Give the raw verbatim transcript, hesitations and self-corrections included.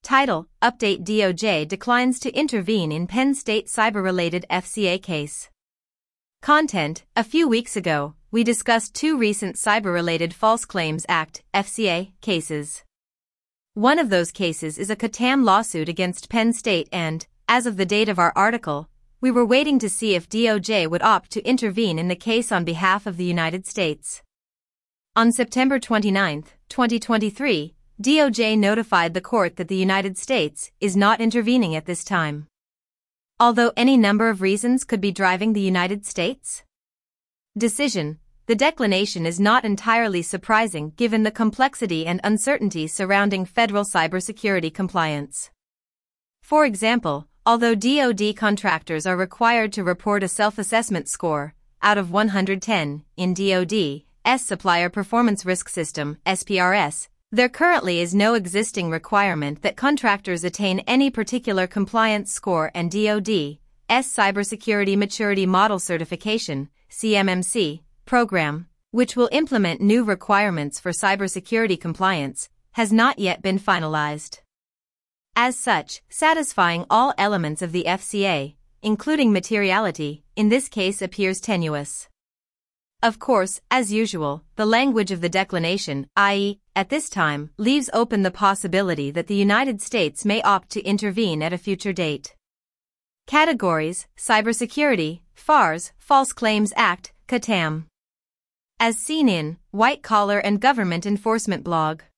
Title: Update D O J declines to intervene in Penn State cyber-related F C A case. Content: A few weeks ago, we discussed two recent Cyber-Related False Claims Act (F C A) cases. One of those cases is a C A T M lawsuit against Penn State and, as of the date of our article, we were waiting to see if D O J would opt to intervene in the case on behalf of the United States. On September twenty-ninth, twenty twenty-three, D O J notified the court that the United States is not intervening at this time. Although any number of reasons could be driving the United States' decision, the declination is not entirely surprising given the complexity and uncertainty surrounding federal cybersecurity compliance. For example, although D O D contractors are required to report a self-assessment score, out of one hundred ten, in D O D's Supplier Performance Risk System, S P R S, there currently is no existing requirement that contractors attain any particular compliance score, and D O D's Cybersecurity Maturity Model Certification, C M M C, program, which will implement new requirements for cybersecurity compliance, has not yet been finalized. As such, satisfying all elements of the F C A, including materiality, in this case appears tenuous. Of course, as usual, the language of the declination, that is, at this time, leaves open the possibility that the United States may opt to intervene at a future date. Categories: Cybersecurity, F A Rs, False Claims Act, C A T M. As seen in White Collar and Government Enforcement blog.